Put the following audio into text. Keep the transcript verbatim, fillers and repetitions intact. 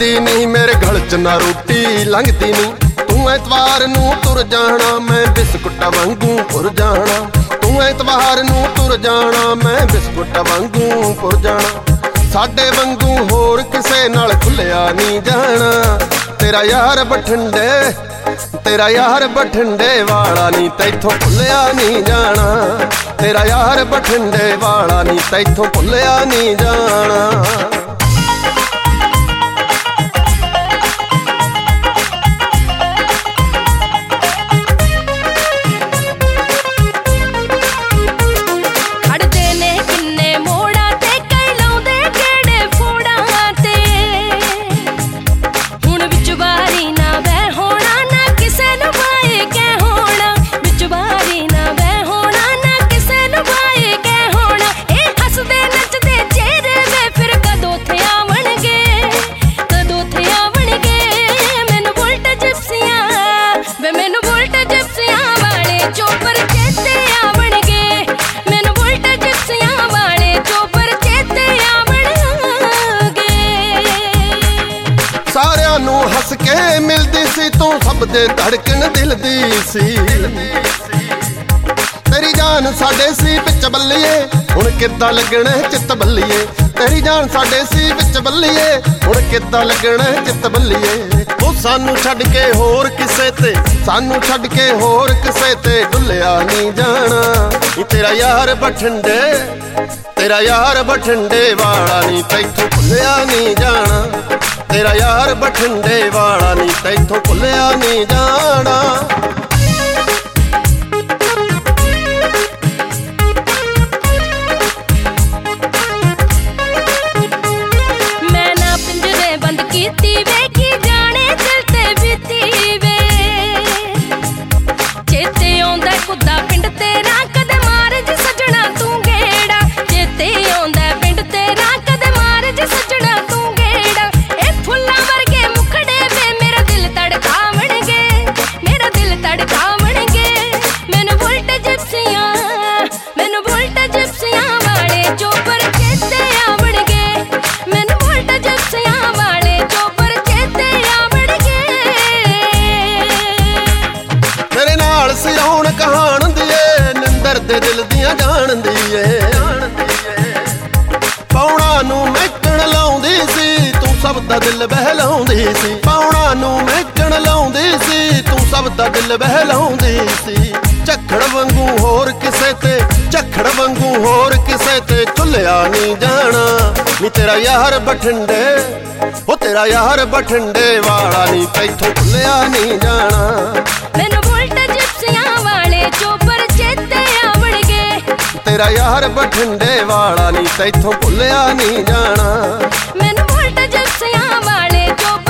लंघदी नहीं मेरे गल च ना रोटी लंघदी नहीं। तू एतवार नूं तुर जाना मैं बिस्कुट वांगू पुर जाना। तू एतवार नूं तुर जाना मैं बिस्कुट वांगू पुर जाना। साडे वांगू होर किसे नाल खुलिया नहीं जाना। तेरा यार बठिंडे तेरा यार बठिंडे वाला नी तैथों भुलिया नहीं जाना। तेरा यार बठिंडे वाला नी तैथों भुलिया नहीं जाना। हस के मिलदी सी तू सब दे धड़कन दिल दी सी। तेरी जान साडे सी बिच बल्लिए हुण किद्दां लगना चित बल्लिए। तेरी जान साडे सी बिच बल्लिए हुण किद्दां लगना चित बल्लिए। ओ सानू छड्ड के होर किसे ते सानू छड्ड के होर किसे ते डुलिया नहीं जाना। तेरा यार बठिंडे तेरा यार बठिंडे वाला नी तैथों भुलिया नहीं जाना। तेरा यार बठिंडे वाला नी तैथों भुलिया नहीं जाना। मैं ना पिंजरे बंद कीती वेखी जाने दिल ते बीती वे। चेते आउंदा कुद्दा पिंड तेरा कदे मार जी सजना तू गेड़ा। चेते आउंदा पिंड तेरा कदे मार जी सजना तू गेड़ा। फुल्ला वर्गे मुखड़े वे मेरा दिल तड़कावणगे मेरा दिल तड़कावणगे। मैनू बुलट जिप्सियां मैनू बुलट जिप्सियां वाले चोपर चेते आवणगे। मैनू बुलट जिप्सियां वाले चोपर चेते आवणगे। तेरे नाल सिरौन कहाण दिए निंदर दे दिल दियां जान दिए। पौणा नूं मैकण लाउंदी सी तू सब दा दिल बहलाउंदी सी। पौणा नूं मैकण लाउंदी सी तू सब दा दिल बहलाउंदी सी। झक्खड़ वांगू होर किसे ते झक्खड़ वांगू होर किसे ते झुलिया नहीं जाना। नी तेरा यार बठिंडे ओ तेरा यार बठिंडे वाला नी तैथों भुलिया नहीं जाना। मैनू बुलट जिप्सियां वाले चोपर चेते आवणगे। तेरा यार बठिंडे वाला नी तैथों भुलिया नहीं जाना। मैनू बुलट जिप्सियां वाले चोपर